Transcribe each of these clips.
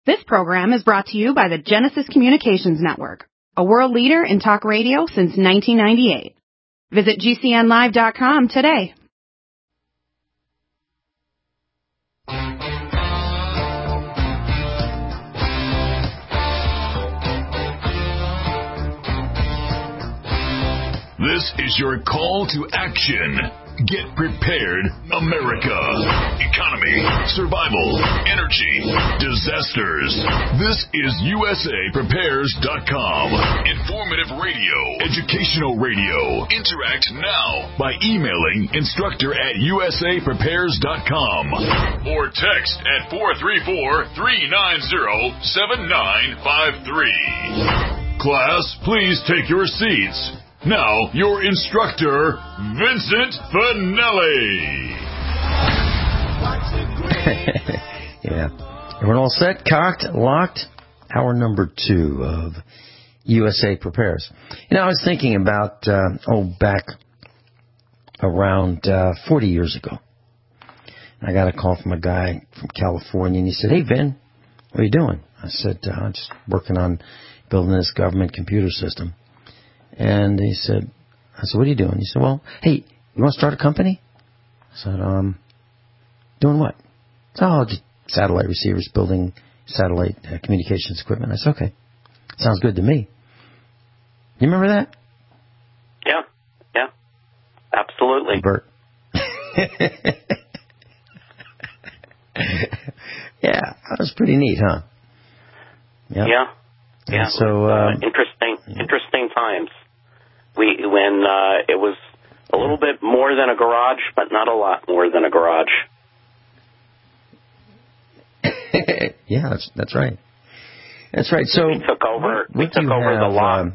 This program is brought to you by the Genesis Communications Network, a world leader in talk radio since 1998. Visit GCNlive.com today. This is your call to action. Get prepared, America. Economy, survival, energy, disasters. This is USAPrepares.com. Informative radio, educational radio. Interact now by emailing instructor@USAPrepares.com or text at 434-390-7953. Class, please take your seats. Now, your instructor, Vincent Finelli. Yeah. We're all set, cocked, locked. Hour number 2 of USA Prepares. You know, I was thinking about, back around 40 years ago. I got a call from a guy from California, and he said, "Hey, Vin, what are you doing?" I said, "I'm just working on building this government computer system." And I said, "What are you doing?" He said, "Well, hey, you want to start a company?" I said, "Doing what?" "Oh, just satellite receivers, building satellite communications equipment." I said, "Okay, sounds good to me." You remember that? Yeah, absolutely. Bert. Yeah, that was pretty neat, huh? Yep. Yeah. So interesting times. When it was a little bit more than a garage, but not a lot more than a garage. Yeah, that's right. That's right. So we took over the lot.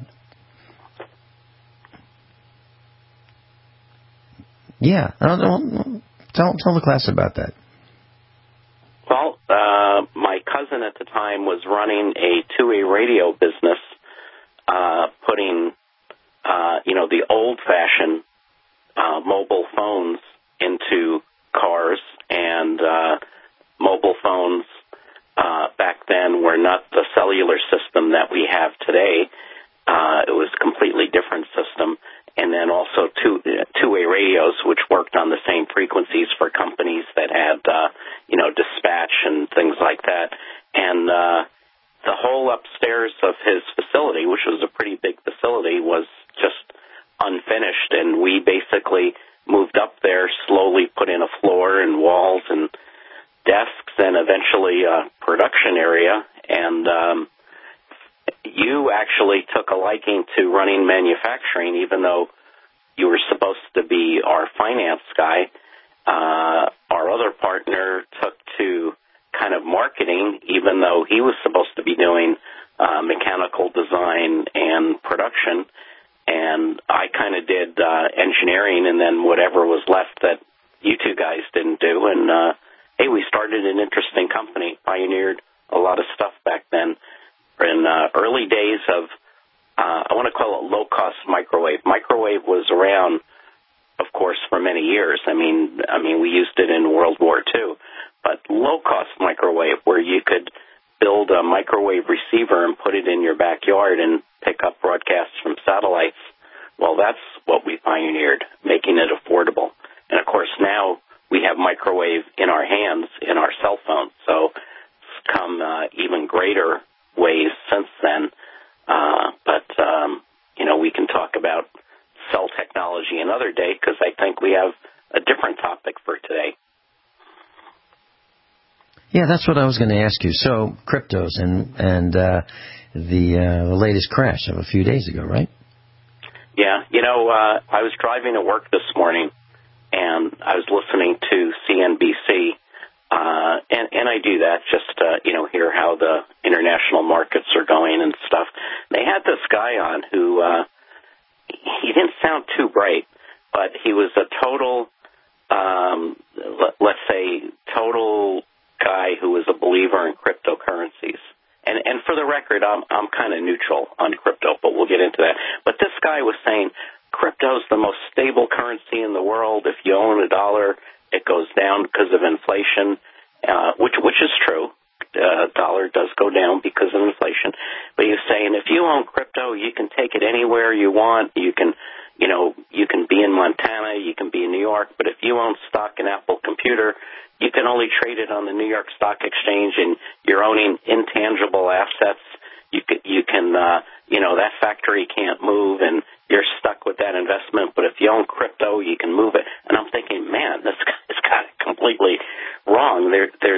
Yeah, tell the class about that. Well, my cousin at the time was running a two-way radio business, putting the old-fashioned mobile phones into cars, and mobile phones back then were not the cellular system that we have today. It was a completely different system. And then also two-way radios, which worked on the same frequencies for companies that had, dispatch and things like that. And the whole upstairs of his facility, which was a pretty big facility, was just unfinished. And we basically moved up there, slowly put in a floor and walls and desks, and eventually a production area. And you actually took a liking to running manufacturing, even though you were supposed to be our finance guy. Our other partner took to kind of marketing, even though he was supposed to be doing mechanical design and production. And I kind of did engineering, and then whatever was left that you two guys didn't do. And, hey, we started an interesting company, pioneered a lot of stuff back then. In early days of, I want to call it low-cost microwave. Microwave was around, of course, for many years. I mean, we used it in World War II. But low-cost microwave, where you could build a microwave receiver and put it in your backyard and pick up broadcasts from satellites, well, that's what we pioneered, making it affordable. And, of course, now we have microwave in our hands, in our cell phones. So it's come even greater ways since then, but we can talk about cell technology another day, because I think we have a different topic for today. Yeah, that's what I was going to ask you. So cryptos and the latest crash of a few days ago, right? Yeah, I was driving to work this morning, and I was listening to CNBC. And I do that just to, hear how the international markets are going and stuff. They had this guy on who, he didn't sound too bright, but he was a total, let's say, total guy who was a believer in cryptocurrencies. And for the record, I'm kind of neutral on crypto, but we'll get into that. But this guy was saying crypto's the most stable currency in the world. If you own $1, it goes down because of inflation, which is true. dollar does go down because of inflation. But he was saying if you own crypto, you can take it anywhere you want. You can be in Montana, you can be in New York, but if you own stock in Apple Computer, you can only trade it on the New York Stock Exchange, and you're owning intangible assets. You can that factory can't move, and you're stuck with that investment. But if you own crypto, you can move it. And I'm thinking, man, this guy's got it completely wrong.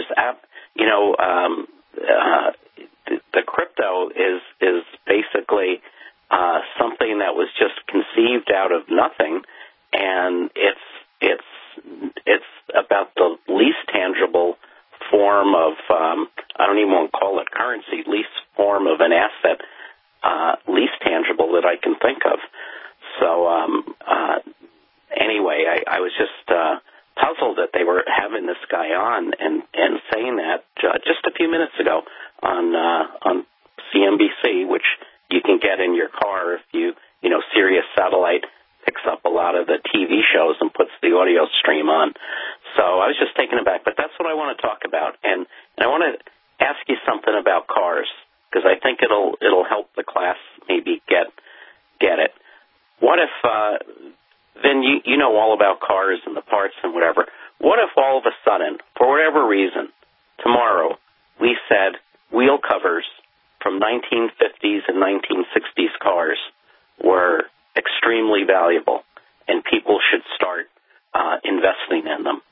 The crypto is basically something that was just conceived out of nothing, and it's about the least tangible form of I don't even want to call it currency, least form of an asset, least tangible that I can think of. So anyway, I was just puzzled that they were having this guy on and saying that just a few minutes ago on CNBC, which you can get in your car if you Sirius Satellite picks up a lot of the TV shows and puts the audio stream on. So I was just taken aback, but that's what I want to talk about, and I want to ask you something about cars because I think it'll help the class maybe get it. What if then you know all about cars and the parts and whatever. What if all of a sudden, for whatever reason, tomorrow we said wheel covers from 1950s and 1960s cars were extremely valuable and people should start investing in them?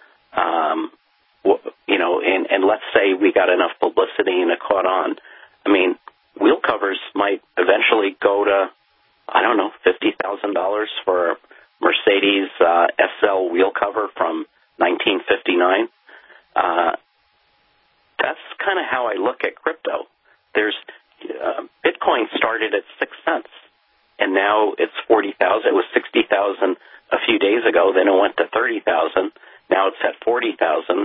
And let's say we got enough publicity and it caught on. I mean, wheel covers might eventually go to, I don't know, $50,000 for a Mercedes SL wheel cover from 1959. That's kind of how I look at crypto. There's Bitcoin started at 6 cents, and now it's 40,000. It was 60,000 a few days ago. Then it went to 30,000. Now it's at 40,000.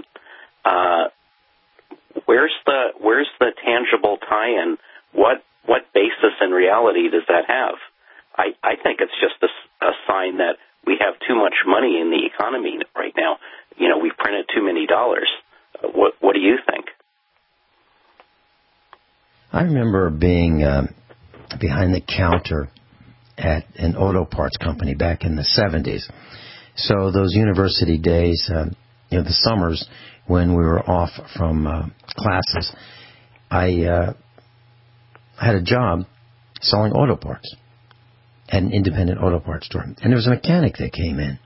Where's the tangible tie-in? What basis in reality does that have? I think it's just a sign that we have too much money in the economy right now. We printed too many dollars. What do you think? I remember being behind the counter at an auto parts company back in the 70s. So those university days, the summers when we were off from classes, I had a job selling auto parts at an independent auto parts store. And there was a mechanic that came in.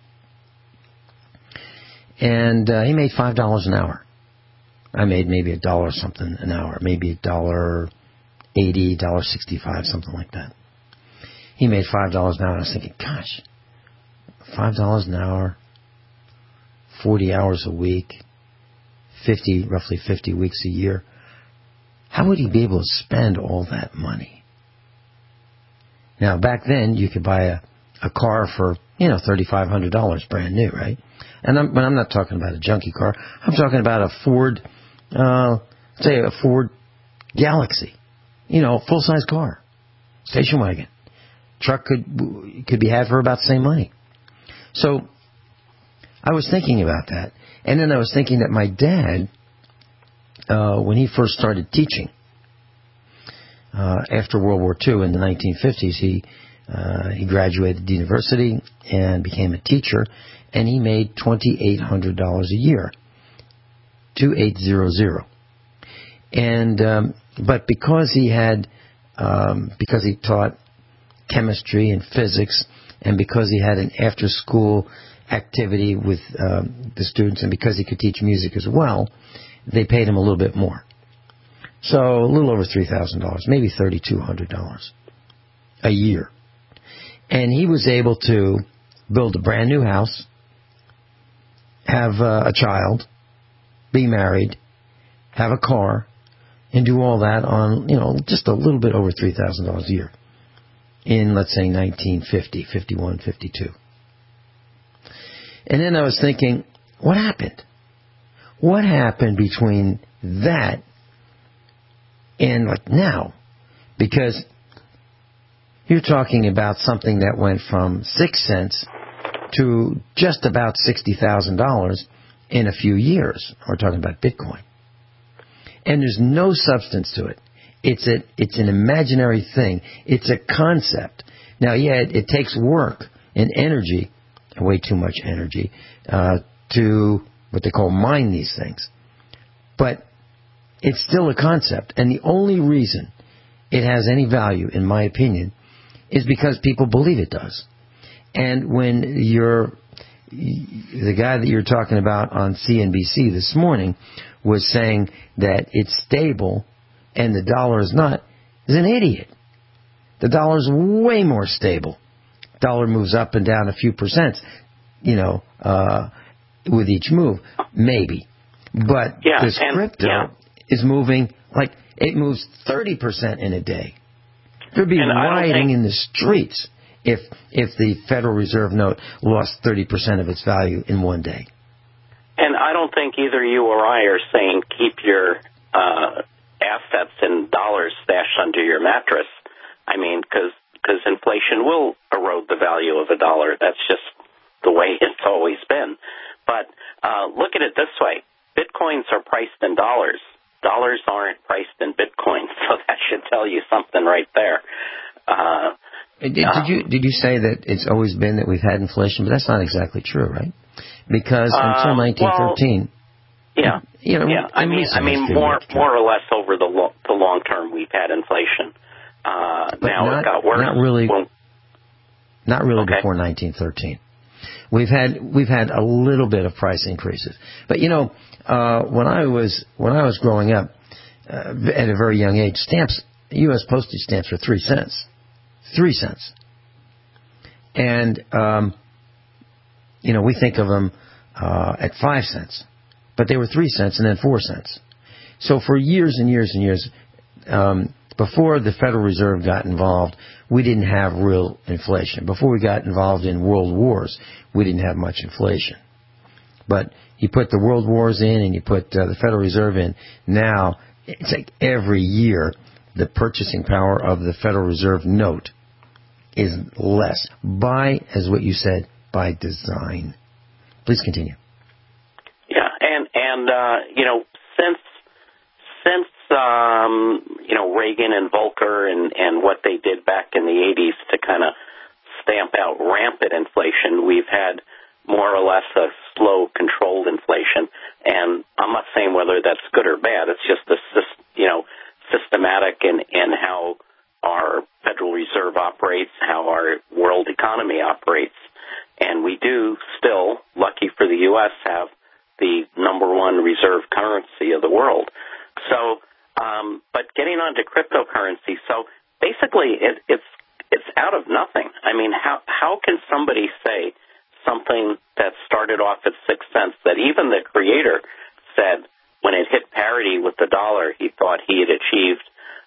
And he made $5 an hour. I made maybe $1 something an hour, maybe $1.80, $1.65, something like that. He made $5 an hour, and I was thinking, gosh, $5 an hour, 40 hours a week, roughly 50 weeks a year. How would he be able to spend all that money? Now, back then, you could buy a car for, $3,500 brand new, right? And I'm not talking about a junky car. I'm talking about a Ford, say a Ford Galaxy, full-size car, station wagon. Truck could be had for about the same money. So I was thinking about that. And then I was thinking that my dad, when he first started teaching, after World War II in the 1950s, he graduated university and became a teacher, and he made $2,800 a year, 2,800. And but because he taught chemistry and physics, and because he had an after-school activity with the students, and because he could teach music as well, they paid him a little bit more. So a little over $3,000, maybe $3,200 a year. And he was able to build a brand new house, have a child, be married, have a car, and do all that on, just a little bit over $3,000 a year in, let's say, 1950, 51, 52. And then I was thinking, what happened? What happened between that and now? Because you're talking about something that went from 6 cents to just about $60,000 in a few years. We're talking about Bitcoin. And there's no substance to it. It's an imaginary thing. It's a concept. Now, yeah, it takes work and energy, way too much energy, to what they call mine these things. But it's still a concept. And the only reason it has any value, in my opinion, is because people believe it does. And when the guy that you're talking about on CNBC this morning was saying that it's stable and the dollar is not, is an idiot. The dollar is way more stable. Dollar moves up and down a few percent, with each move, maybe. But this crypto is moving, like, it moves 30% in a day. There'd be rioting in the streets if the Federal Reserve note lost 30% of its value in one day. And I don't think either you or I are saying keep your assets in dollars stashed under your mattress. I mean, because inflation will erode the value of a dollar. That's just the way it's always been. But look at it this way. Bitcoins are priced in dollars. Dollars aren't priced in Bitcoin, so that should tell you something right there. Did you say that it's always been that we've had inflation? But that's not exactly true, right? Because until 1913... I mean, more or less over the long term, we've had inflation. Now it got worse. Not really before 1913. We've had a little bit of price increases, but when I was growing up at a very young age, stamps, U.S. postage stamps were 3 cents. 3 cents. And we think of them at 5 cents. But they were 3 cents and then 4 cents. So for years and years and years, before the Federal Reserve got involved, we didn't have real inflation. Before we got involved in world wars, we didn't have much inflation. But you put the world wars in and you put the Federal Reserve in, now it's like every year the purchasing power of the Federal Reserve note is less as what you said, by design. Please continue. Since Reagan and Volcker and what they did back in the 80s to kind of stamp out rampant inflation, we've had more or less a slow, controlled inflation. And I'm not saying whether that's good or bad. It's just systematic in how our Federal Reserve operates, how our world economy operates. And we do still, lucky for the U.S., have the number one reserve currency of the world. So, but getting on to cryptocurrency, so basically it's out of nothing. I mean, how can somebody say something that started off at 6 cents that even the creator said when it hit parity with the dollar, he thought he had achieved,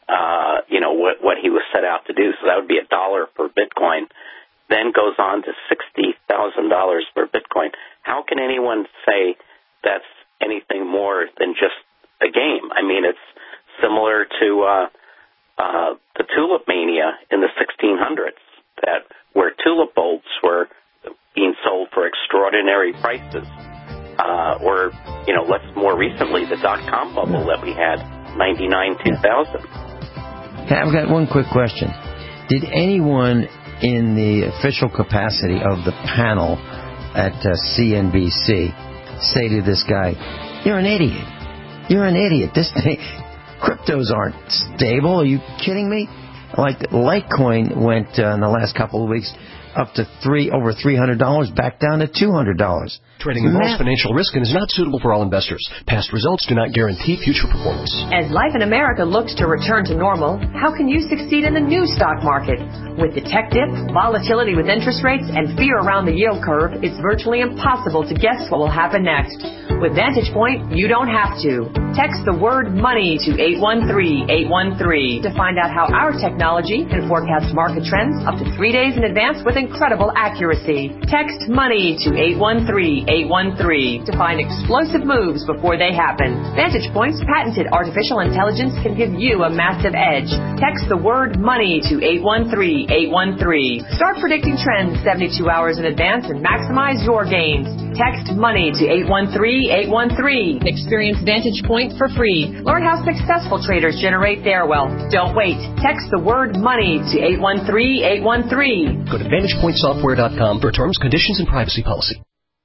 what he was set out to do. So that would be $1 per Bitcoin. Then goes on to $60,000 per Bitcoin. How can anyone say that's anything more than just a game? I mean, it's similar to the tulip mania in the 1600s, where tulip bulbs were being sold for extraordinary prices. Or more recently, the dot-com bubble that we had, 99, 2000. I've got one quick question. Did anyone in the official capacity of the panel at CNBC say to this guy, "You're an idiot. You're an idiot. This thing, cryptos aren't stable. Are you kidding me?" Like Litecoin went in the last couple of weeks up to over $300, back down to $200. Trading involves financial risk and is not suitable for all investors. Past results do not guarantee future performance. As life in America looks to return to normal, how can you succeed in the new stock market? With the tech dip, volatility with interest rates, and fear around the yield curve, it's virtually impossible to guess what will happen next. With Vantage Point, you don't have to. Text the word money to 813-813 to find out how our technology can forecast market trends up to 3 days in advance with incredible accuracy. Text money to 813-813 to find explosive moves before they happen. Vantage Point's patented artificial intelligence can give you a massive edge. Text the word money to 813-813. Start predicting trends 72 hours in advance and maximize your gains. Text MONEY to 813-813. Experience Vantage Point for free. Learn how successful traders generate their wealth. Don't wait. Text the word MONEY to 813-813. Go to VantagePointSoftware.com for terms, conditions, and privacy policy.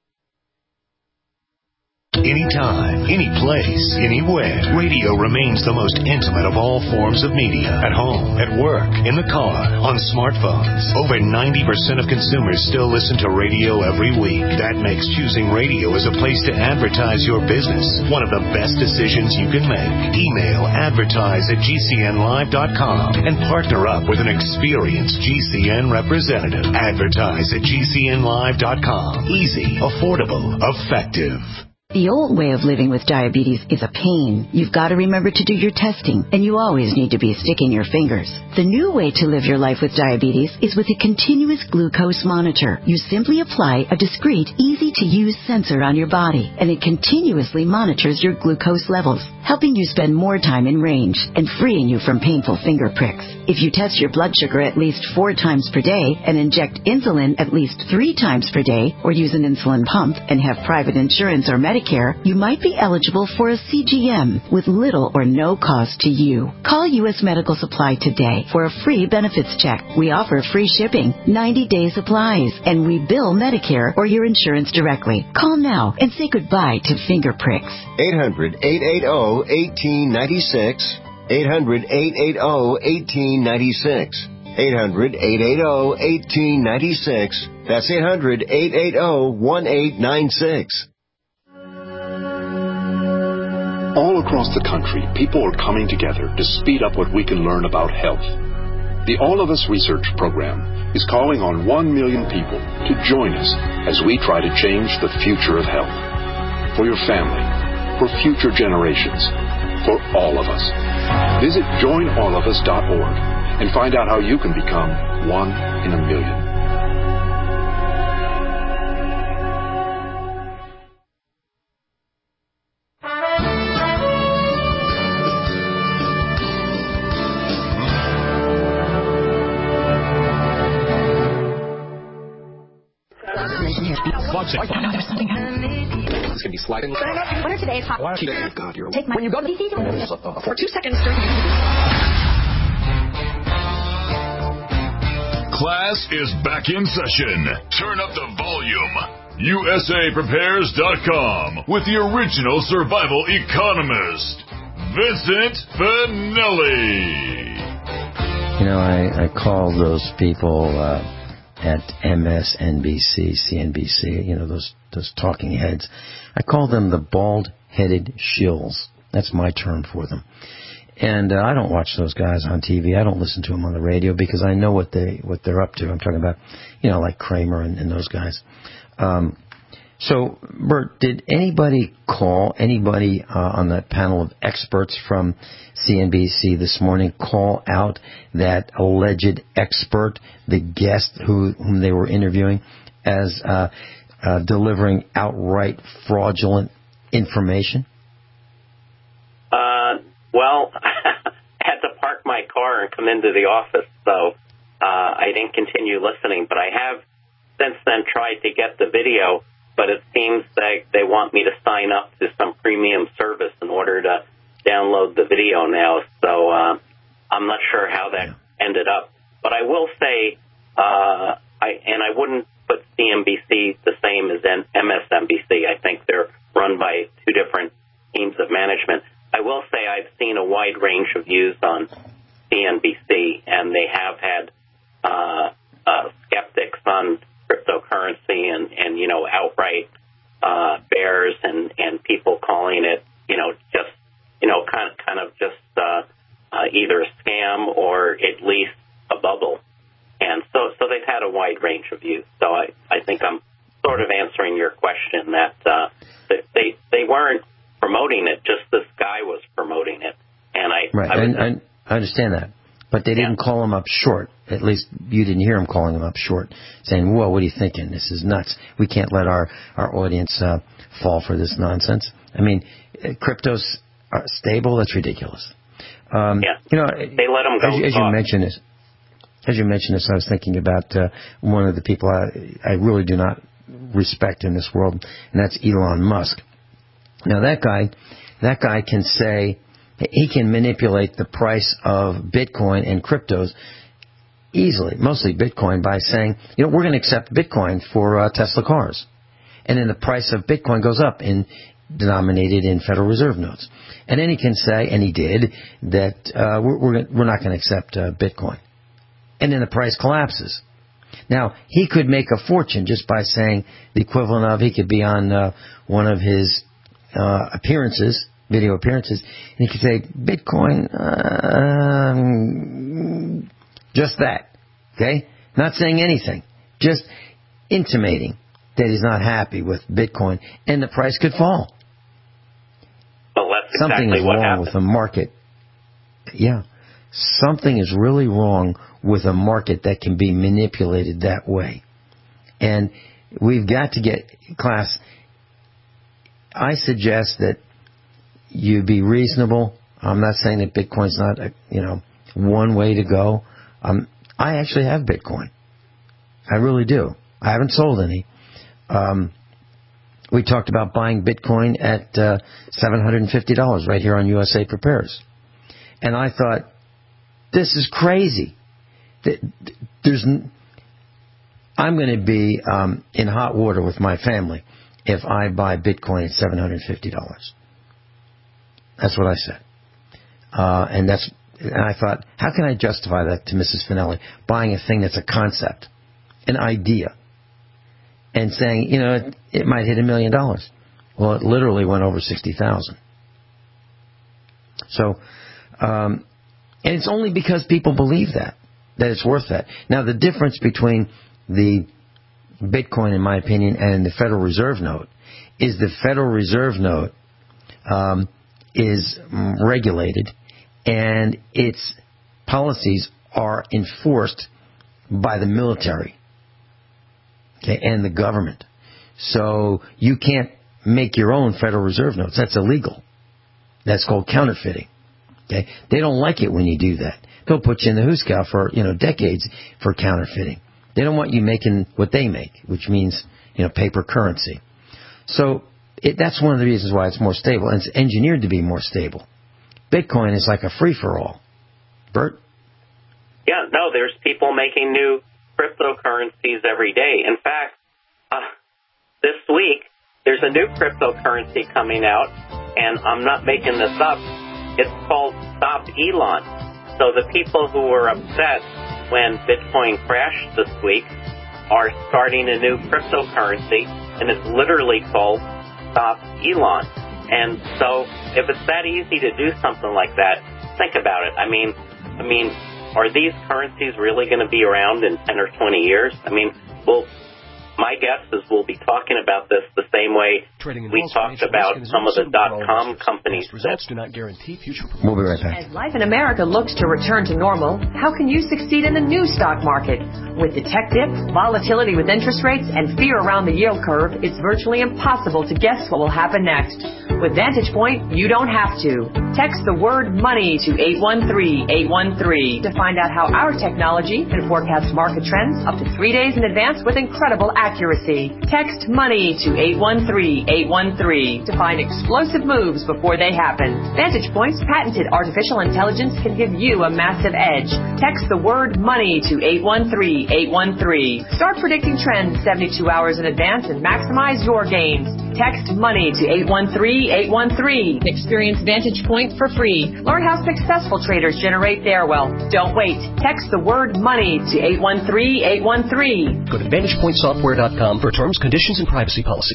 Anytime, any place, anywhere, radio remains the most intimate of all forms of media. At home, at work, in the car, on smartphones. Over 90% of consumers still listen to radio every week. That makes choosing radio as a place to advertise your business one of the best decisions you can make. Email advertise@gcnlive.com and partner up with an experienced GCN representative. Advertise@gcnlive.com. Easy, affordable, effective. The old way of living with diabetes is a pain. You've got to remember to do your testing, and you always need to be sticking your fingers. The new way to live your life with diabetes is with a continuous glucose monitor. You simply apply a discreet, easy-to-use sensor on your body, and it continuously monitors your glucose levels, helping you spend more time in range and freeing you from painful finger pricks. If you test your blood sugar at least 4 times per day and inject insulin at least 3 times per day, or use an insulin pump and have private insurance or Medicare, you might be eligible for a CGM with little or no cost to you. Call U.S. Medical Supply today for a free benefits check. We offer free shipping, 90-day supplies, and we bill Medicare or your insurance directly. Call now and say goodbye to finger pricks. 800-880-1896. 800-880-1896. 800-880-1896. That's 800-880-1896. All across the country, people are coming together to speed up what we can learn about health. The All of Us Research Program is calling on 1 million people to join us as we try to change the future of health. For your family, for future generations, for all of us. Visit joinallofus.org and find out how you can become 1 in a million. It's going to be sliding. What are today's hot? God, you're Take my. When you go to the for 2 seconds. Class is back in session. Turn up the volume. USAPrepares.com with the original survival economist, Vincent Finelli. You know, I call those people at MSNBC, CNBC, you know, those talking heads. I call them the bald-headed shills. That's my term for them. And I don't watch those guys on TV. I don't listen to them on the radio because I know what they're up to. I'm talking about, you know, like Kramer and those guys. So, Bert, did anybody call, on that panel of experts from CNBC this morning call out that alleged expert, the guest whom they were interviewing, as delivering outright fraudulent information? Well, I had to park my car and come into the office, so I didn't continue listening. But I have since then tried to get the video, but it seems that they want me to sign up to some premium service in order to download the video now. So I'm not sure how that ended up. But I will say, I wouldn't put CNBC the same as MSNBC. I think they're run by 2 different teams of management. I will say I've seen a wide range of views on CNBC, and they have had skeptics on cryptocurrency and you know, outright bears and people calling it, you know, just, you know, kind of just either a scam or at least a bubble. And so they've had a wide range of views. So I think I'm sort of answering your question that they weren't promoting it, just this guy was promoting it. And I understand that. But they didn't call him up short. At least you didn't hear him calling him up short, saying, well, what are you thinking? This is nuts. We can't let our audience fall for this nonsense. I mean, crypto's stable? That's ridiculous. You know, they let him go. As you mentioned this, I was thinking about one of the people I really do not respect in this world, and that's Elon Musk. Now that guy can say, he can manipulate the price of Bitcoin and cryptos easily, mostly Bitcoin, by saying, we're going to accept Bitcoin for Tesla cars. And then the price of Bitcoin goes up denominated in Federal Reserve notes. And then he can say, and he did, that we're not going to accept Bitcoin. And then the price collapses. Now, he could make a fortune just by saying the equivalent of, he could be on one of his video appearances, and he could say, Bitcoin, just that, okay? Not saying anything, just intimating that he's not happy with Bitcoin, and the price could fall. Well, that's Something exactly is what wrong happened. with the market. Yeah. Something is really wrong with a market that can be manipulated that way. And we've got to get, class, I suggest that you be reasonable. I'm not saying that Bitcoin's not, one way to go. I actually have Bitcoin. I really do. I haven't sold any. We talked about buying Bitcoin at $750 right here on USA Prepares. And I thought, this is crazy. I'm going to be in hot water with my family if I buy Bitcoin at $750. That's what I said. And I thought, how can I justify that to Mrs. Finelli? Buying a thing that's a concept, an idea, and saying, it might hit $1 million. Well, it literally went over 60,000. So, and it's only because people believe that it's worth that. Now, the difference between the Bitcoin, in my opinion, and the Federal Reserve note is the Federal Reserve note is regulated, and its policies are enforced by the military, okay, and the government. So you can't make your own Federal Reserve notes. That's illegal. That's called counterfeiting. Okay, they don't like it when you do that. They'll put you in the hoosegow for decades for counterfeiting. They don't want you making what they make, which means paper currency. So that's one of the reasons why it's more stable, and it's engineered to be more stable. Bitcoin is like a free-for-all. Bert? Yeah, no, there's people making new cryptocurrencies every day. In fact, this week, there's a new cryptocurrency coming out, and I'm not making this up. It's called Stop Elon. So the people who were upset when Bitcoin crashed this week are starting a new cryptocurrency, and it's literally called Stop Elon. And so if it's that easy to do something like that, think about it. I mean, are these currencies really going to be around in 10 or 20 years? Well, my guess is we'll be talking about this the same way we talked about some of the .com companies. Results do not guarantee future performance. We'll be right back. As life in America looks to return to normal, how can you succeed in the new stock market? With the tech dip, volatility with interest rates, and fear around the yield curve, it's virtually impossible to guess what will happen next. With Vantage Point, you don't have to. Text the word money to 813-813 to find out how our technology can forecast market trends up to 3 days in advance with incredible accuracy. Text money to 813-813 to find explosive moves before they happen. Vantage Point's patented artificial intelligence can give you a massive edge. Text the word money to 813-813. Start predicting trends 72 hours in advance and maximize your gains. Text money to 813-813. Experience Vantage Point for free. Learn how successful traders generate their wealth. Don't wait. Text the word money to 813-813. Go to VantagePointSoftware.com for terms, conditions, and privacy policy.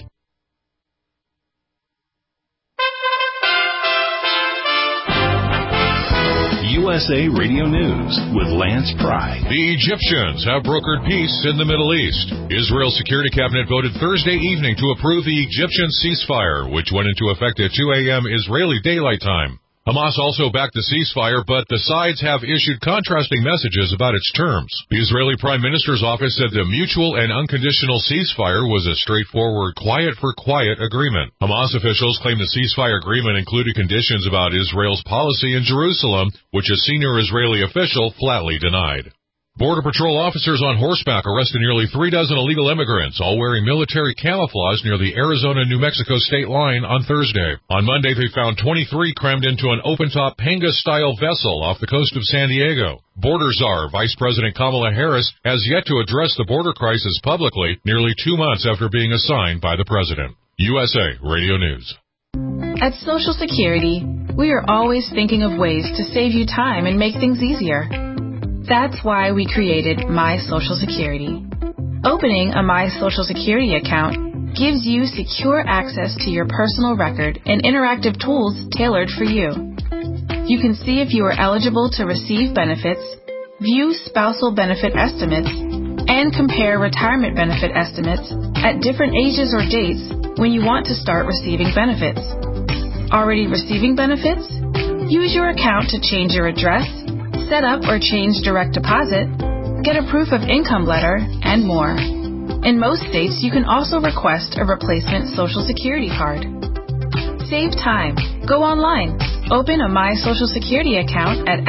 USA Radio News with Lance Pry. The Egyptians have brokered peace in the Middle East. Israel's Security Cabinet voted Thursday evening to approve the Egyptian ceasefire, which went into effect at 2 a.m. Israeli Daylight Time. Hamas also backed the ceasefire, but the sides have issued contrasting messages about its terms. The Israeli Prime Minister's office said the mutual and unconditional ceasefire was a straightforward quiet-for-quiet agreement. Hamas officials claim the ceasefire agreement included conditions about Israel's policy in Jerusalem, which a senior Israeli official flatly denied. Border Patrol officers on horseback arrested nearly 36 illegal immigrants, all wearing military camouflage near the Arizona-New Mexico state line on Thursday. On Monday, they found 23 crammed into an open-top Panga-style vessel off the coast of San Diego. Border Czar Vice President Kamala Harris has yet to address the border crisis publicly nearly 2 months after being assigned by the president. USA Radio News. At Social Security, we are always thinking of ways to save you time and make things easier. That's why we created My Social Security. Opening a My Social Security account gives you secure access to your personal record and interactive tools tailored for you. You can see if you are eligible to receive benefits, view spousal benefit estimates, and compare retirement benefit estimates at different ages or dates when you want to start receiving benefits. Already receiving benefits? Use your account to change your address, set up or change direct deposit, get a proof of income letter, and more. In most states, you can also request a replacement Social Security card. Save time. Go online. Open a My Social Security account at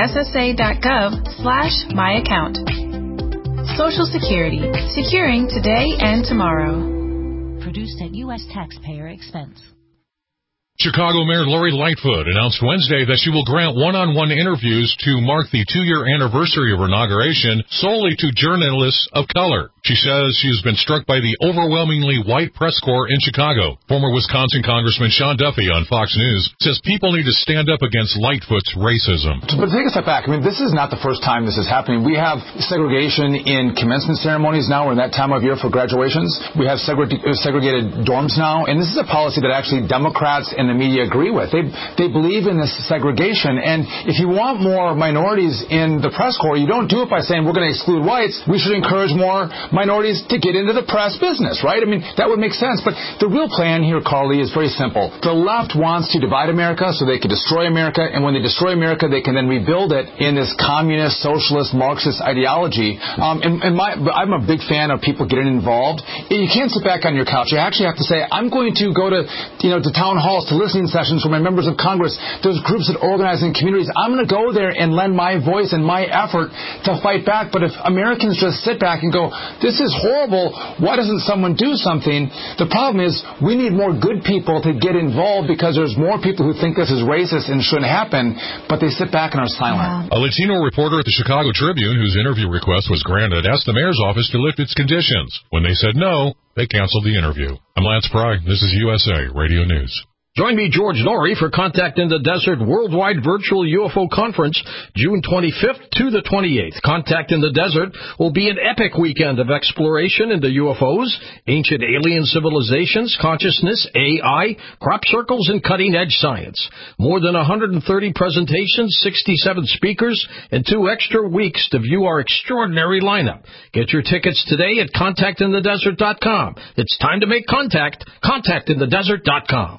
ssa.gov/myaccount. Social Security. Securing today and tomorrow. Produced at U.S. taxpayer expense. Chicago Mayor Lori Lightfoot announced Wednesday that she will grant one-on-one interviews to mark the 2-year anniversary of her inauguration solely to journalists of color. She says she has been struck by the overwhelmingly white press corps in Chicago. Former Wisconsin Congressman Sean Duffy on Fox News says people need to stand up against Lightfoot's racism. But take a step back. I mean, this is not the first time this is happening. We have segregation in commencement ceremonies now. We're in that time of year for graduations. We have segregated dorms now. And this is a policy that actually Democrats and the media agree with. They believe in this segregation, and if you want more minorities in the press corps, you don't do it by saying we're going to exclude whites. We should encourage more minorities to get into the press business, right? I mean, that would make sense. But the real plan here, Carly, is very simple. The left wants to divide America so they can destroy America, and when they destroy America, they can then rebuild it in this communist, socialist, Marxist ideology. I'm a big fan of people getting involved. You can't sit back on your couch. You actually have to say, I'm going to go to town halls, to listening sessions for my members of Congress, those groups that organize in communities. I'm going to go there and lend my voice and my effort to fight back. But if Americans just sit back and go, this is horrible, why doesn't someone do something? The problem is we need more good people to get involved because there's more people who think this is racist and shouldn't happen, but they sit back and are silent. A Latino reporter at the Chicago Tribune, whose interview request was granted, asked the mayor's office to lift its conditions. When they said no, they canceled the interview. I'm Lance Pry. This is USA Radio News. Join me, George Norrie, for Contact in the Desert Worldwide Virtual UFO Conference, June 25th to the 28th. Contact in the Desert will be an epic weekend of exploration into UFOs, ancient alien civilizations, consciousness, AI, crop circles, and cutting-edge science. More than 130 presentations, 67 speakers, and 2 extra weeks to view our extraordinary lineup. Get your tickets today at contactinthedesert.com. It's time to make contact. Contactinthedesert.com.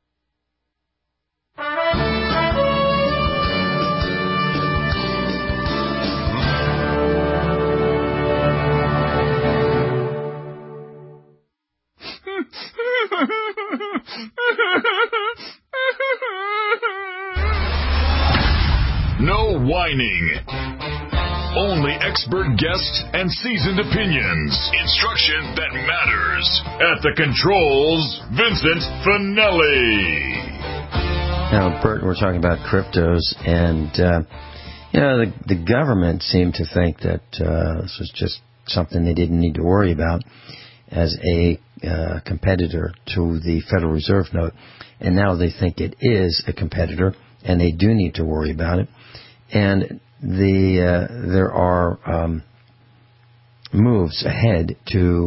No whining. Only expert guests and seasoned opinions. Instruction that matters. At the controls, Vincent Finelli. Now, Bert, we're talking about cryptos, and the government seemed to think that this was just something they didn't need to worry about as a competitor to the Federal Reserve note, and now they think it is a competitor, and they do need to worry about it. And there are moves ahead to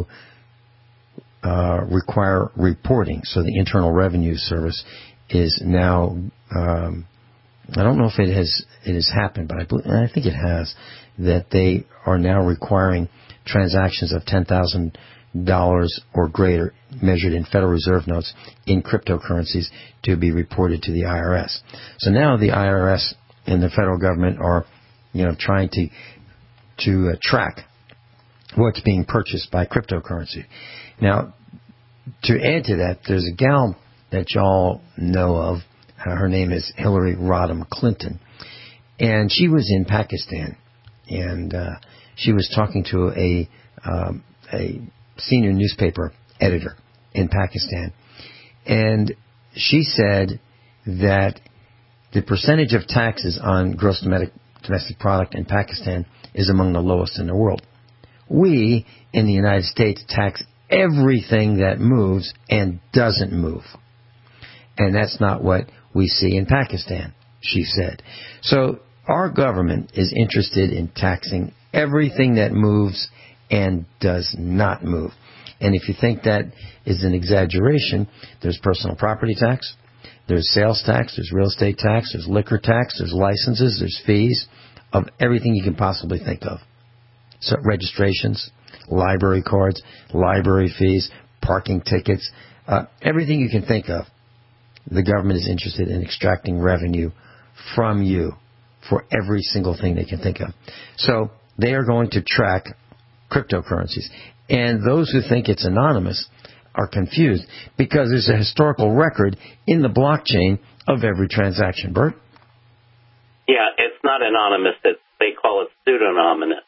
require reporting. So the Internal Revenue Service is now, I don't know if it has happened, but I think it has, that they are now requiring transactions of $10,000 or greater measured in Federal Reserve notes in cryptocurrencies to be reported to the IRS. So now the IRS and the federal government are, trying to track what's being purchased by cryptocurrency. Now, to add to that, there's a gal that y'all know of. Her name is Hillary Rodham Clinton. And she was in Pakistan. and she was talking to a senior newspaper editor in Pakistan, and she said that the percentage of taxes on gross domestic product in Pakistan is among the lowest in the world. We, in the United States, tax everything that moves and doesn't move. And that's not what we see in Pakistan, she said. So our government is interested in taxing everything that moves and does not move. And if you think that is an exaggeration, there's personal property tax, there's sales tax, there's real estate tax, there's liquor tax, there's licenses, there's fees of everything you can possibly think of. So registrations, library cards, library fees, parking tickets, everything you can think of. The government is interested in extracting revenue from you for every single thing they can think of. So they are going to track cryptocurrencies. And those who think it's anonymous are confused because there's a historical record in the blockchain of every transaction. Bert? Yeah, it's not anonymous. They call it pseudonymous.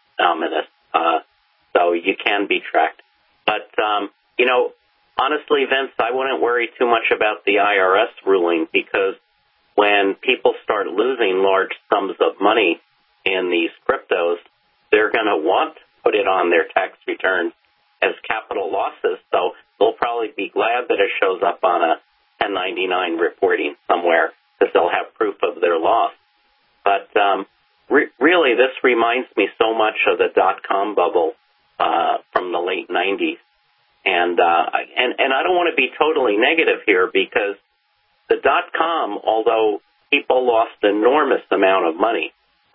So you can be tracked. But, honestly, Vince, I wouldn't worry too much about the IRS ruling because when people start losing large sums of money in these cryptos, they're going to want to put it on their tax returns as capital losses. So they'll probably be glad that it shows up on a 1099 reporting somewhere because they'll have proof of their loss. But really, this reminds me so much of the dot-com bubble from the late 90s. And I don't want to be totally negative here because the dot-com, although people lost an enormous amount of money,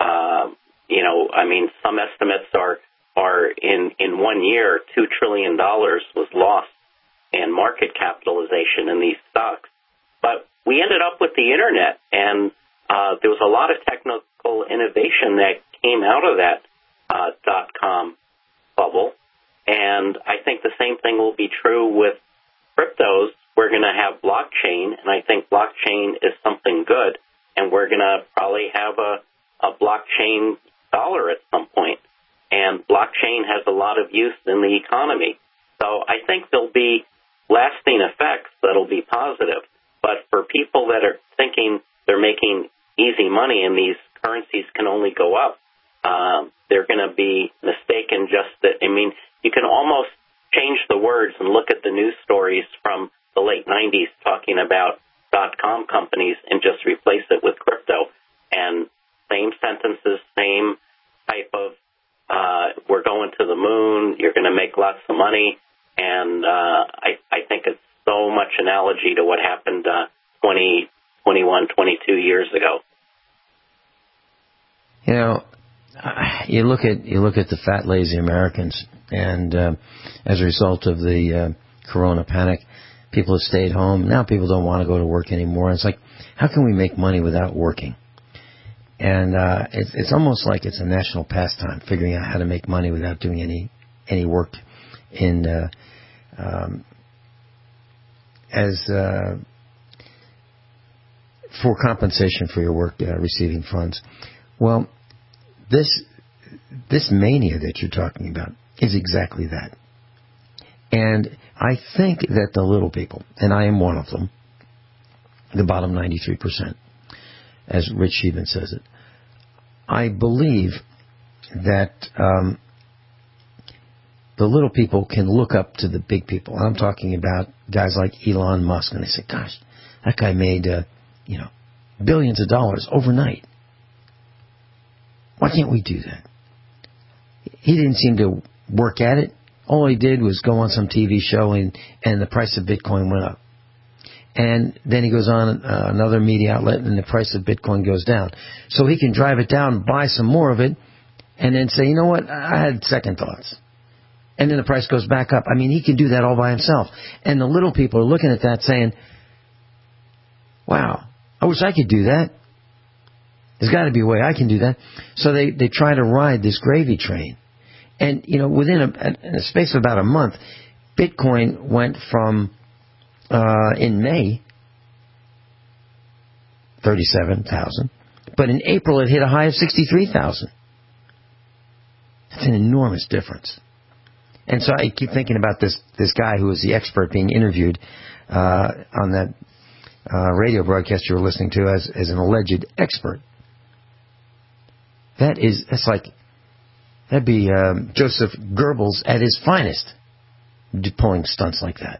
some estimates are in 1 year, $2 trillion was lost in market capitalization in these stocks. But we ended up with the Internet, and there was a lot of technical innovation that came out of that dot-com bubble. And I think the same thing will be true with cryptos. We're going to have blockchain, and I think blockchain is something good, and we're going to probably have a blockchain dollar at some point. And blockchain has a lot of use in the economy. So I think there'll be lasting effects that'll be positive. But for people that are thinking they're making easy money and these currencies can only go up, they're going to be mistaken just that. You can almost change the words and look at the news stories from the late 90s talking about dot-com companies and just replace it with crypto. And same sentences, same type of, we're going to the moon, you're going to make lots of money. And I think it's so much analogy to what happened 20, 21, 22 years ago. You look at the fat, lazy Americans, and as a result of the corona panic, people have stayed home. Now people don't want to go to work anymore. It's like, how can we make money without working? And it's almost like it's a national pastime, figuring out how to make money without doing any work for compensation for your work, receiving funds. Well, this mania that you're talking about is exactly that. And I think that the little people, and I am one of them, the bottom 93%, as Rich Sheehan says it, I believe that the little people can look up to the big people. I'm talking about guys like Elon Musk, and they say, gosh, that guy made, billions of dollars overnight. Why can't we do that? He didn't seem to work at it. All he did was go on some TV show and the price of Bitcoin went up. And then he goes on another media outlet and the price of Bitcoin goes down. So he can drive it down, buy some more of it, and then say, you know what, I had second thoughts. And then the price goes back up. He can do that all by himself. And the little people are looking at that saying, wow, I wish I could do that. There's got to be a way I can do that. So they try to ride this gravy train. And, within a space of about a month, Bitcoin went from, in May, 37,000. But in April, it hit a high of 63,000. That's an enormous difference. And so I keep thinking about this guy who was the expert being interviewed on that radio broadcast you were listening to as an alleged expert. That'd be Joseph Goebbels at his finest, pulling stunts like that.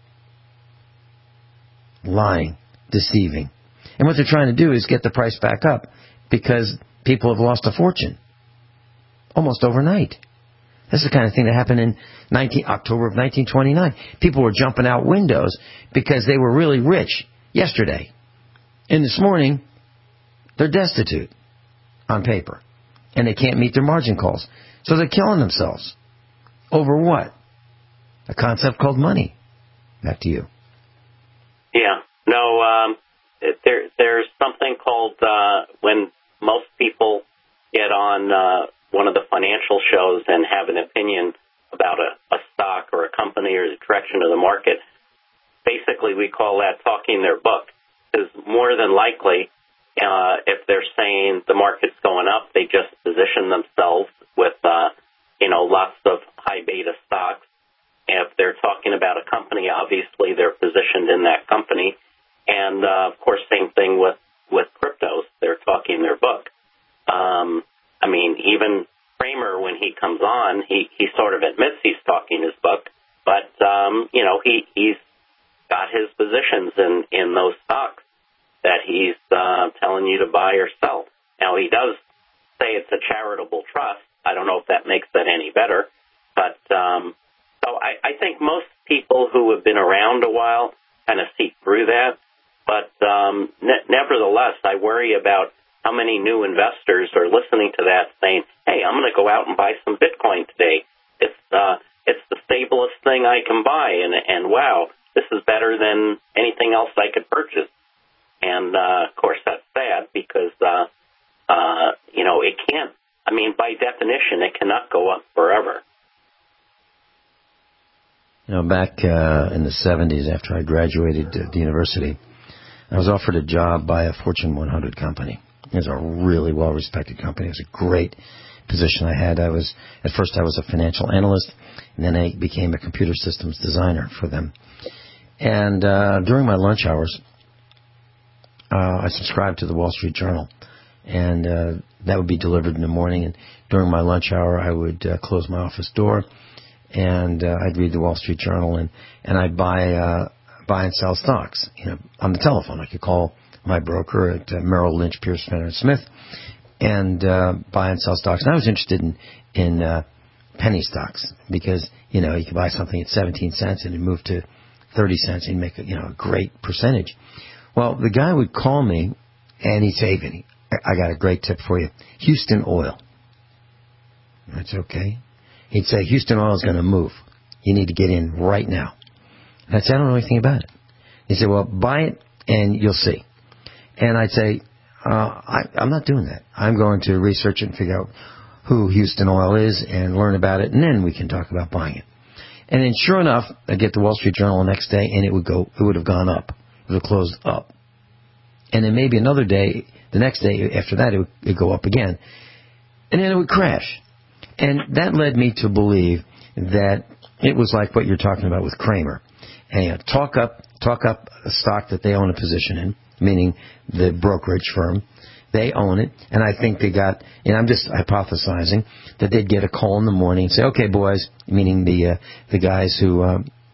Lying, deceiving. And what they're trying to do is get the price back up because people have lost a fortune almost overnight. This is the kind of thing that happened in October of 1929. People were jumping out windows because they were really rich yesterday. And this morning, they're destitute on paper. And they can't meet their margin calls. So they're killing themselves. Over what? A concept called money. Back to you. Yeah. No, there's something called when most people get on one of the financial shows and have an opinion about a stock or a company or the direction of the market. Basically, we call that talking their book. Because more than likely, if they're saying the market's going up, they just position themselves with, lots of high beta stocks. And if they're talking about a company, obviously they're positioned in that company. And, of course, same thing with cryptos. They're talking their book. Even Kramer, when he comes on, he sort of admits he's talking his book. But, he's got his positions in those stocks that he's telling you to buy or sell. Now, he does say it's a charitable trust. I don't know if that makes that any better. But so I think most people who have been around a while kind of see through that. But nevertheless, I worry about how many new investors are listening to that saying, hey, I'm going to go out and buy some Bitcoin today. It's the stablest thing I can buy. And wow, this is better than anything else I could purchase. And, of course, that's sad because, it can't, by definition, it cannot go up forever. Back in the 70s, after I graduated the university, I was offered a job by a Fortune 100 company. It was a really well-respected company. It was a great position I had. At first I was a financial analyst, and then I became a computer systems designer for them. And during my lunch hours, I subscribed to the Wall Street Journal, and that would be delivered in the morning. And during my lunch hour, I would close my office door, and I'd read the Wall Street Journal, and I'd buy and sell stocks. On the telephone, I could call my broker at Merrill Lynch, Pierce, Fenner & Smith, and buy and sell stocks. And I was interested in penny stocks because you could buy something at 17 cents and it moved to 30 cents and make a great percentage. Well, the guy would call me, and he'd say, Vinny, I got a great tip for you. Houston Oil. That's okay. He'd say, Houston Oil is going to move. You need to get in right now. And I'd say, I don't know anything about it. He'd say, well, buy it, and you'll see. And I'd say, I'm not doing that. I'm going to research it and figure out who Houston Oil is and learn about it, and then we can talk about buying it. And then sure enough, I'd get the Wall Street Journal the next day, and it would have gone up. It would have closed up. And then maybe another day, the next day after that, it would go up again. And then it would crash. And that led me to believe that it was like what you're talking about with Kramer. And talk up a stock that they own a position in, meaning the brokerage firm. They own it. And I think they got, and I'm just hypothesizing, that they'd get a call in the morning and say, okay, boys, meaning the guys who,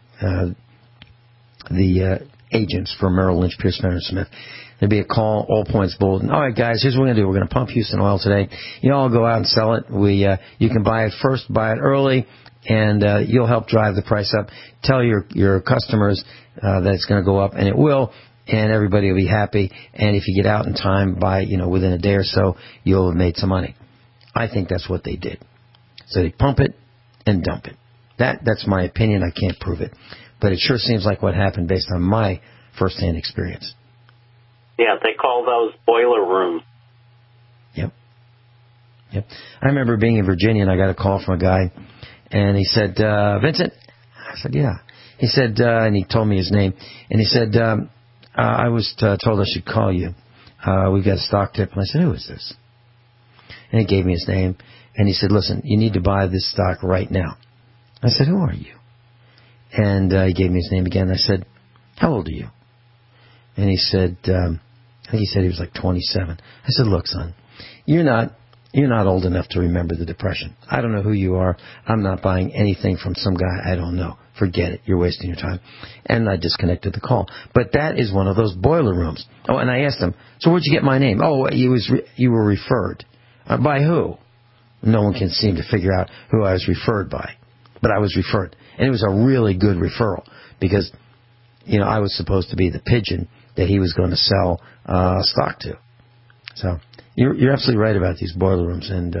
the agents for Merrill Lynch, Pierce, Fenner & Smith. There'd be a call, all points bulletin. All right, guys, here's what we're going to do. We're going to pump Houston Oil today. You all go out and sell it. You can buy it first, buy it early, and you'll help drive the price up. Tell your customers that it's going to go up, and it will, and everybody will be happy. And if you get out in time, buy within a day or so, you'll have made some money. I think that's what they did. So they pump it and dump it. That's my opinion. I can't prove it. But it sure seems like what happened based on my first-hand experience. Yeah, they call those boiler rooms. Yep. I remember being in Virginia, and I got a call from a guy, and he said, Vincent? I said, yeah. He said, and he told me his name, and he said, I was told I should call you. We've got a stock tip. And I said, who is this? And he gave me his name, and he said, listen, you need to buy this stock right now. I said, who are you? And he gave me his name again. I said, how old are you? And he said, I think he said he was like 27. I said, look, son, you're not old enough to remember the Depression. I don't know who you are. I'm not buying anything from some guy I don't know. Forget it. You're wasting your time. And I disconnected the call. But that is one of those boiler rooms. Oh, and I asked him, so where'd you get my name? Oh, you were referred. By who? No one can seem to figure out who I was referred by. But I was referred. And it was a really good referral because, I was supposed to be the pigeon that he was going to sell stock to. So you're absolutely right about these boiler rooms. And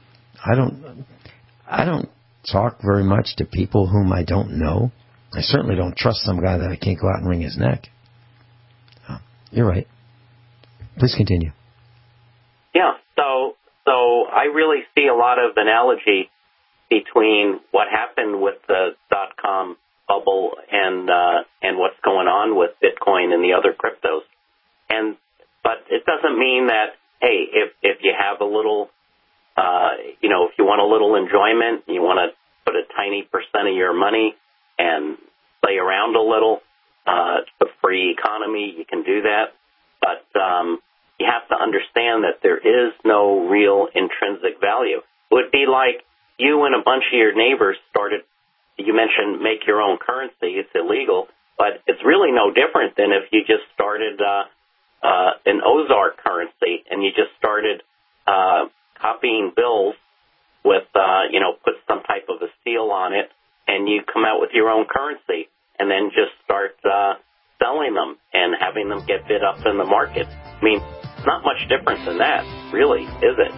I don't talk very much to people whom I don't know. I certainly don't trust some guy that I can't go out and wring his neck. You're right. Please continue. Yeah, so I really see a lot of analogy between what happened with the .com bubble and what's going on with Bitcoin and the other cryptos. But it doesn't mean that, hey, if you have a little, if you want a little enjoyment, you want to put a tiny percent of your money and play around a little, it's a free economy, you can do that. But you have to understand that there is no real intrinsic value. It would be like you and a bunch of your neighbors started, you mentioned make your own currency. It's illegal, but it's really no different than if you just started an Ozark currency and you just started copying bills with, put some type of a seal on it, and you come out with your own currency and then just start selling them and having them get bid up in the market. I mean, it's not much different than that, really, is it?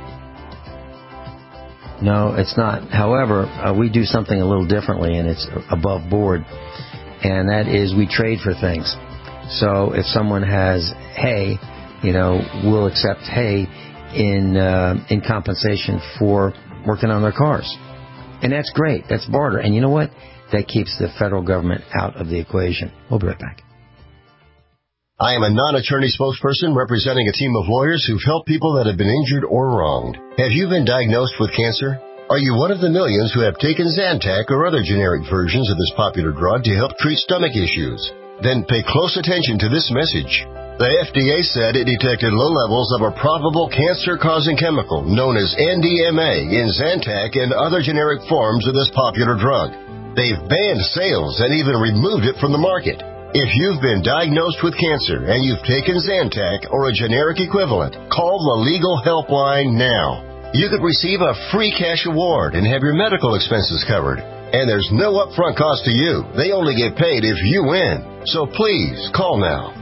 No, it's not. However, we do something a little differently, and it's above board, and that is we trade for things. So if someone has hay, we'll accept hay in compensation for working on their cars. And that's great. That's barter. And you know what? That keeps the federal government out of the equation. We'll be right back. I am a non-attorney spokesperson representing a team of lawyers who've helped people that have been injured or wronged. Have you been diagnosed with cancer? Are you one of the millions who have taken Zantac or other generic versions of this popular drug to help treat stomach issues? Then pay close attention to this message. The FDA said it detected low levels of a probable cancer-causing chemical known as NDMA in Zantac and other generic forms of this popular drug. They've banned sales and even removed it from the market. If you've been diagnosed with cancer and you've taken Zantac or a generic equivalent, call the Legal Helpline now. You could receive a free cash award and have your medical expenses covered. And there's no upfront cost to you. They only get paid if you win. So please, call now.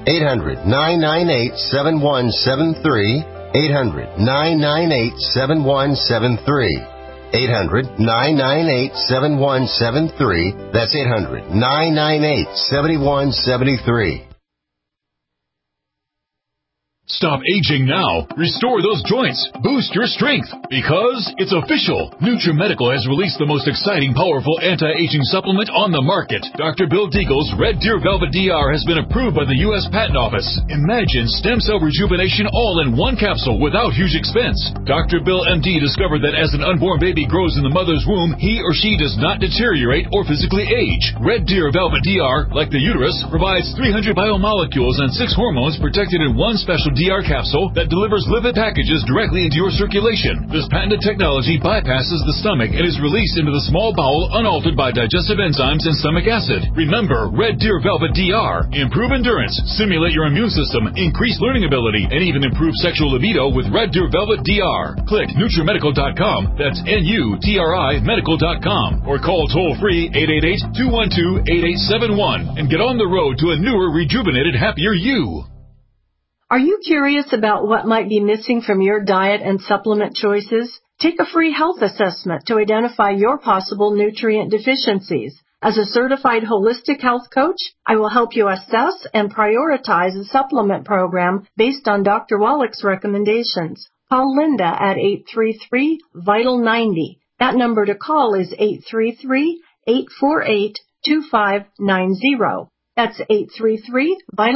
800-998-7173. 800-998-7173. 800-998-7173. That's 800-998-7173. Stop aging now. Restore those joints. Boost your strength. Because it's official. NutriMedical has released the most exciting, powerful anti-aging supplement on the market. Dr. Bill Deagle's Red Deer Velvet DR has been approved by the U.S. Patent Office. Imagine stem cell rejuvenation all in one capsule without huge expense. Dr. Bill MD discovered that as an unborn baby grows in the mother's womb, he or she does not deteriorate or physically age. Red Deer Velvet DR, like the uterus, provides 300 biomolecules and 6 hormones protected in one special DR capsule that delivers lipid packages directly into your circulation. This patented technology bypasses the stomach and is released into the small bowel unaltered by digestive enzymes and stomach acid. Remember, Red Deer Velvet DR. Improve endurance, stimulate your immune system, increase learning ability, and even improve sexual libido with Red Deer Velvet DR. Click NutriMedical.com, that's NUTRI Medical.com, or call toll-free 888-212-8871 and get on the road to a newer, rejuvenated, happier you. Are you curious about what might be missing from your diet and supplement choices? Take a free health assessment to identify your possible nutrient deficiencies. As a certified holistic health coach, I will help you assess and prioritize a supplement program based on Dr. Wallach's recommendations. Call Linda at 833-VITAL-90. That number to call is 833-848-2590. That's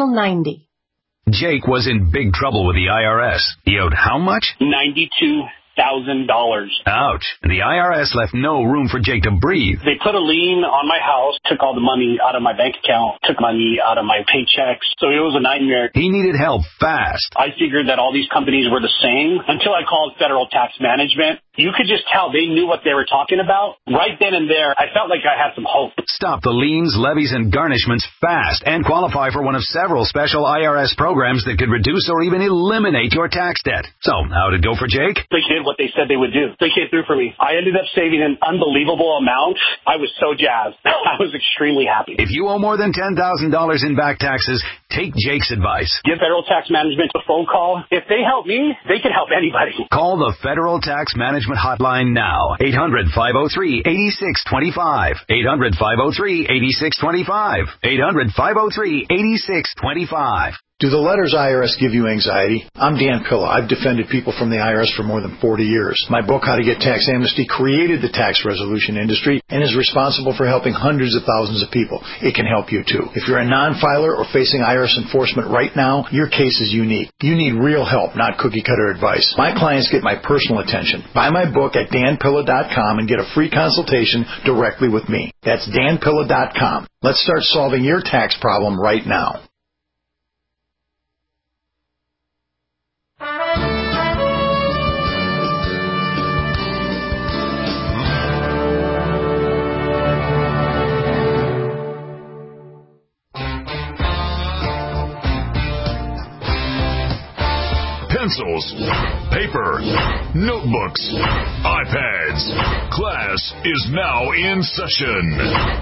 833-VITAL-90. Jake was in big trouble with the IRS. He owed how much? $92,000. Ouch. The IRS left no room for Jake to breathe. They put a lien on my house, took all the money out of my bank account, took money out of my paychecks. So it was a nightmare. He needed help fast. I figured that all these companies were the same until I called Federal Tax Management. You could just tell they knew what they were talking about. Right then and there, I felt like I had some hope. Stop the liens, levies, and garnishments fast and qualify for one of several special IRS programs that could reduce or even eliminate your tax debt. So, how'd it go for Jake? They did what they said they would do. They came through for me. I ended up saving an unbelievable amount. I was so jazzed. I was extremely happy. If you owe more than $10,000 in back taxes, take Jake's advice. Give Federal Tax Management a phone call. If they help me, they can help anybody. Call the Federal Tax Management hotline now. 800-503-8625. 800-503-8625. 800-503-8625. Do the letters IRS give you anxiety? I'm Dan Pilla. I've defended people from the IRS for more than 40 years. My book, How to Get Tax Amnesty, created the tax resolution industry and is responsible for helping hundreds of thousands of people. It can help you, too. If you're a non-filer or facing IRS enforcement right now, your case is unique. You need real help, not cookie-cutter advice. My clients get my personal attention. Buy my book at danpilla.com and get a free consultation directly with me. That's danpilla.com. Let's start solving your tax problem right now. Pencils, paper, notebooks, iPads. Class is now in session.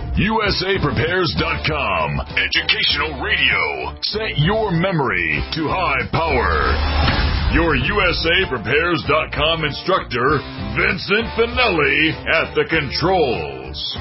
USAPrepares.com. Educational radio. Set your memory to high power. Your USAPrepares.com instructor, Vincent Finelli, at the controls.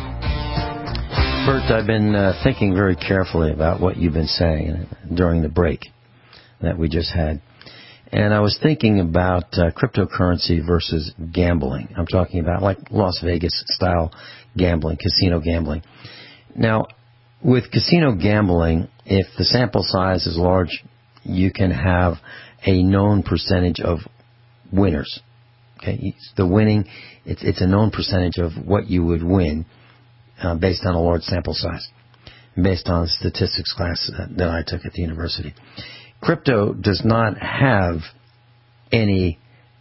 Bert, I've been thinking very carefully about what you've been saying during the break that we just had. And I was thinking about cryptocurrency versus gambling. I'm talking about like Las Vegas-style gambling, casino gambling. Now, with casino gambling, if the sample size is large, you can have a known percentage of winners. Okay, the winning, it's a known percentage of what you would win based on a large sample size, based on the statistics class that I took at the university. Crypto does not have any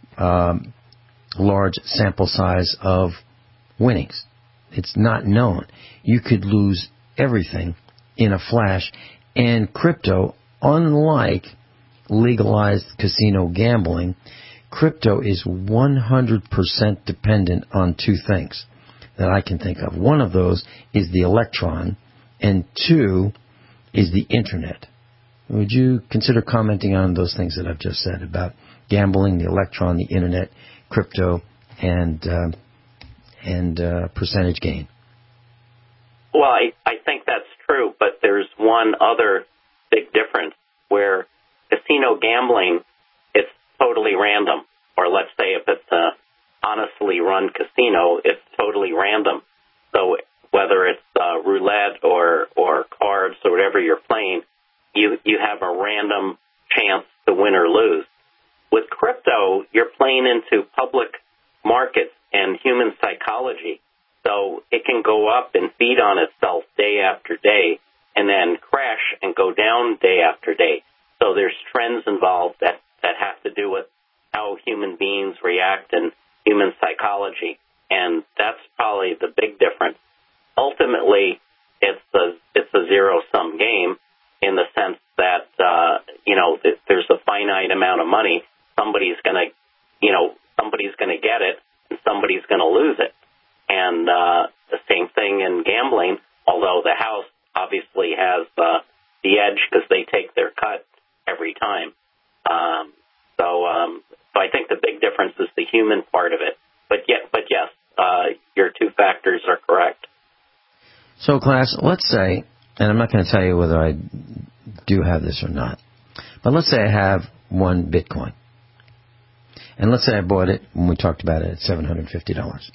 large sample size of winnings. It's not known. You could lose everything in a flash. And crypto, unlike legalized casino gambling, crypto is 100% dependent on two things that I can think of. One of those is the electron, and two is the internet. Would you consider commenting on those things that I've just said about gambling, the electron, the internet, crypto, and percentage gain? Well, I think that's true, but there's one other big difference where casino gambling, it's totally random. Or let's say if it's an honestly run casino, it's totally random. So whether it's roulette or cards or whatever you're playing, you have a random chance to win or lose. With crypto, you're playing into public markets and human psychology. So it can go up and feed on itself day after day and then crash and go down day after day. So there's trends involved that have to do with how human beings react and human psychology. And that's probably the big difference. Ultimately, it's a zero-sum game in the sense that, there's a finite amount of money. Somebody's going to get it and somebody's going to lose it. And the same thing in gambling, although the house obviously has the edge because they take their cut every time. So I think the big difference is the human part of it. But yes, your two factors are correct. So, class, let's say, and I'm not going to tell you whether I do have this or not, but let's say I have one Bitcoin. And let's say I bought it when we talked about it at $750.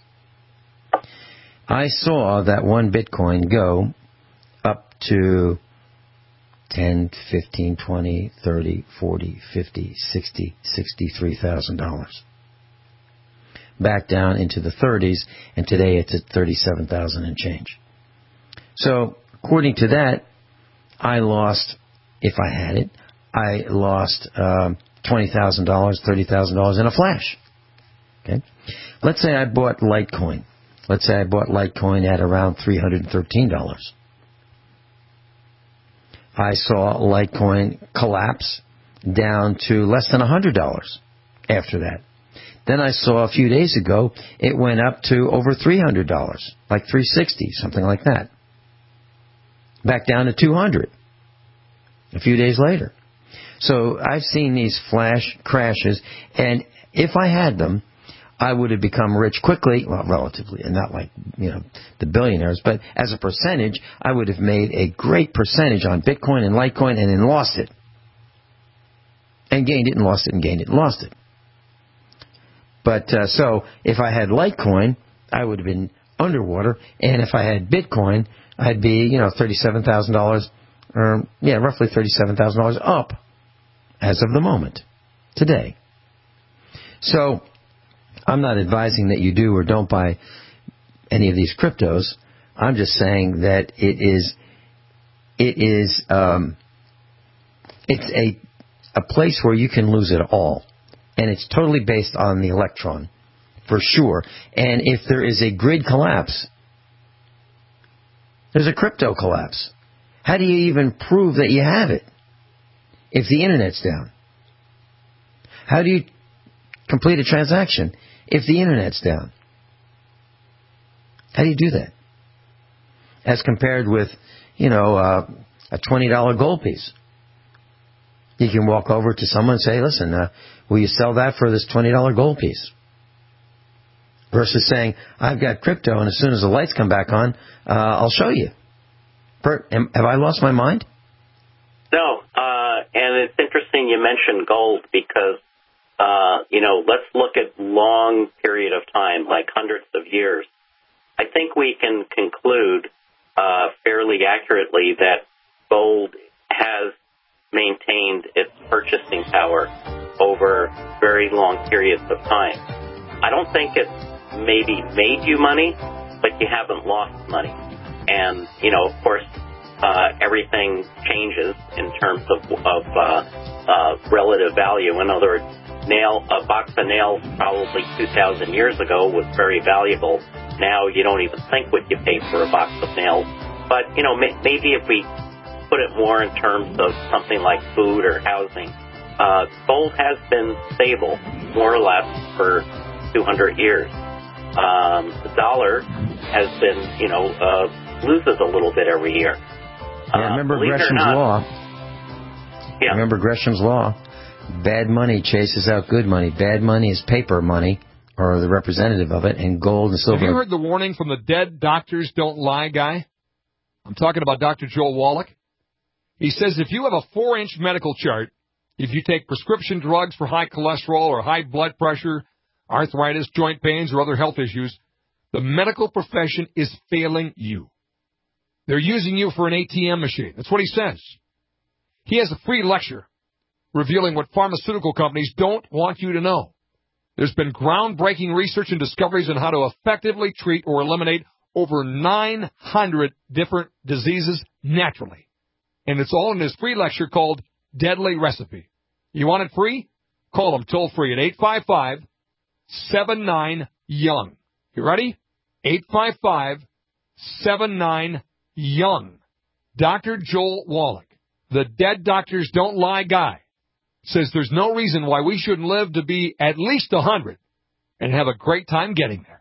I saw that one Bitcoin go up to 10, 15, 20, 30, 40, 50, 60, $63,000. back down into the 30s, and today it's at 37,000 and change. So, according to that, I lost, if I had it, I lost $20,000, $30,000 in a flash. Okay? Let's say I bought Litecoin. Let's say I bought Litecoin at around $313. I saw Litecoin collapse down to less than $100 after that. Then I saw a few days ago it went up to over $300, like $360, something like that. Back down to $200 a few days later. So I've seen these flash crashes, and if I had them, I would have become rich quickly, well, relatively, and not like, the billionaires, but as a percentage, I would have made a great percentage on Bitcoin and Litecoin and then lost it. And gained it and lost it and gained it and lost it. But, so, if I had Litecoin, I would have been underwater, and if I had Bitcoin, I'd be, $37,000, roughly $37,000 up as of the moment, today. So, I'm not advising that you do or don't buy any of these cryptos. I'm just saying that it's a place where you can lose it all. And it's totally based on the electron, for sure. And if there is a grid collapse, there's a crypto collapse. How do you even prove that you have it if the internet's down? How do you complete a transaction if the internet's down? How do you do that? As compared with, a $20 gold piece. You can walk over to someone and say, listen, will you sell that for this $20 gold piece? Versus saying, I've got crypto, and as soon as the lights come back on, I'll show you. Have I lost my mind? No, and it's interesting you mentioned gold because, let's look at long period of time, like hundreds of years. I think we can conclude fairly accurately that gold has maintained its purchasing power over very long periods of time. I don't think it's maybe made you money, but you haven't lost money. And, of course, everything changes in terms of relative value. In other words, a box of nails probably 2,000 years ago was very valuable. Now you don't even think what you paid for a box of nails. But, maybe if we put it more in terms of something like food or housing, gold has been stable, more or less, for 200 years. The dollar has been, loses a little bit every year. Remember Gresham's Law. Yeah. Remember Gresham's Law. Bad money chases out good money. Bad money is paper money, or the representative of it, and gold and silver. Have you heard the warning from the dead doctors don't lie guy? I'm talking about Dr. Joel Wallach. He says if you have a 4-inch medical chart, if you take prescription drugs for high cholesterol or high blood pressure, arthritis, joint pains, or other health issues, the medical profession is failing you. They're using you for an ATM machine. That's what he says. He has a free lecture revealing what pharmaceutical companies don't want you to know. There's been groundbreaking research and discoveries on how to effectively treat or eliminate over 900 different diseases naturally. And it's all in his free lecture called Deadly Recipe. You want it free? Call him toll free at 855-79-YOUNG. You ready? 855-79-YOUNG. Dr. Joel Wallach, the dead doctors don't lie guy, says there's no reason why we shouldn't live to be at least 100 and have a great time getting there.